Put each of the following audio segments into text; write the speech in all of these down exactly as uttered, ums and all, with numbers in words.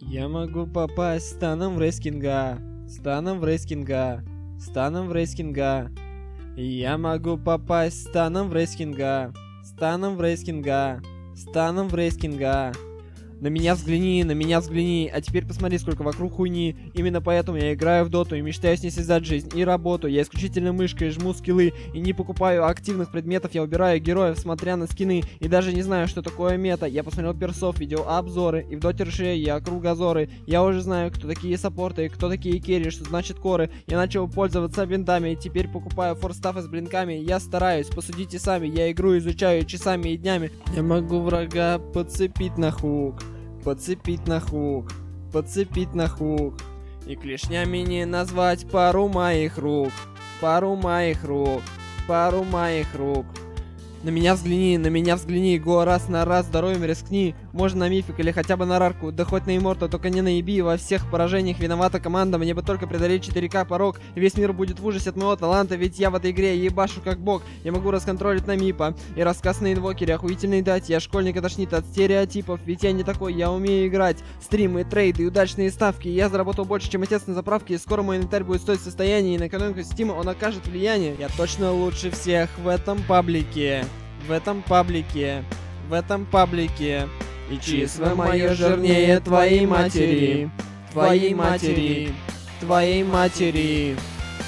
Я могу попасть станом в рейскинга, станом в рейскинга, станом в рейскинга. Я могу попасть станом в рейскинга, станом в рейскинга, станом в рейскинга. На меня взгляни, на меня взгляни, а теперь посмотри, сколько вокруг хуйни. Именно поэтому я играю в доту и мечтаю с ней связать жизнь и работу. Я исключительно мышкой жму скиллы и не покупаю активных предметов. Я убираю героев, смотря на скины, и даже не знаю, что такое мета. Я посмотрел персов, видел обзоры, и в доте РШ я кругозоры. Я уже знаю, кто такие саппорты, кто такие керри, что значит коры. Я начал пользоваться бинтами, и теперь покупаю форстафы с блинками. Я стараюсь, посудите сами, я игру изучаю часами и днями. Я могу врага подцепить на хук, подцепить на хук, подцепить на хук. И клешнями не назвать пару моих рук, пару моих рук, пару моих рук. На меня взгляни, на меня взгляни, го раз на раз, здоровьем рискни. Можно на мифик или хотя бы на рарку, да хоть на имморта, только не на еби. Во всех поражениях виновата команда, мне бы только преодолеть четыре ка порог. И весь мир будет в ужасе от моего таланта, ведь я в этой игре ебашу как бог. Я могу расконтролить на мипа и рассказ на инвокере, охуительный дать. Я школьника тошнит от стереотипов, ведь я не такой, я умею играть. Стримы, трейды и удачные ставки. Я заработал больше, чем отец на заправке, и скоро мой инвентарь будет стоить состояние, и на экономику Стима он окажет влияние. Я точно лучше всех в этом паблике. В этом паблике, в этом паблике. И число мое жирнее твоей матери, твоей матери, твоей матери.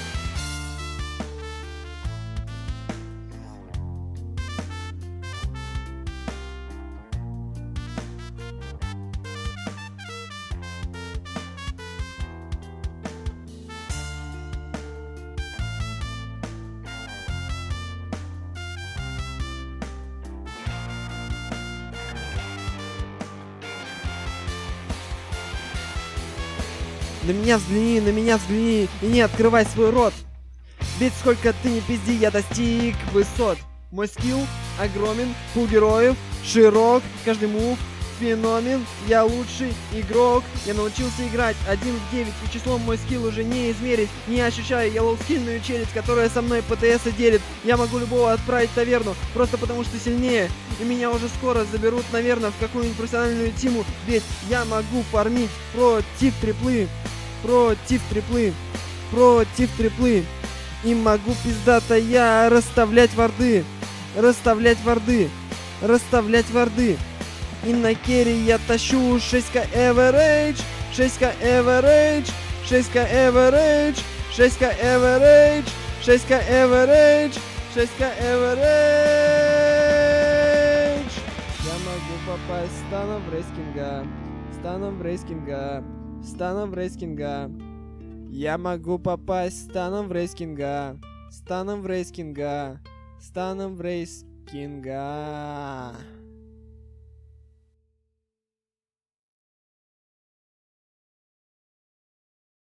На меня взгляни, на меня взгляни и не открывай свой рот. Ведь сколько ты не пизди, я достиг высот. Мой скилл огромен, пул героев широк, каждый мув феномен. Я лучший игрок, я научился играть один в девять, и числом мой скилл уже не измерить. Не ощущаю я лоу-скильную челюсть, которая со мной ПТС делит. Я могу любого отправить в таверну, просто потому что сильнее. И меня уже скоро заберут, наверное, в какую-нибудь профессиональную тиму. Ведь я могу фармить против триплы. Против триплы, против триплы. И могу пиздато я расставлять варды, расставлять варды, расставлять варды. И на керри я тащу шесть ка average, шесть ка average, шесть ка average, шесть ка average, шесть ка average, шесть ка average. Я могу попасть станом в рейскинга, станом в рейскинга, станом в рейскинга. Я могу попасть станом в рейскинга, станом в рейскинга, станом в рейскинга.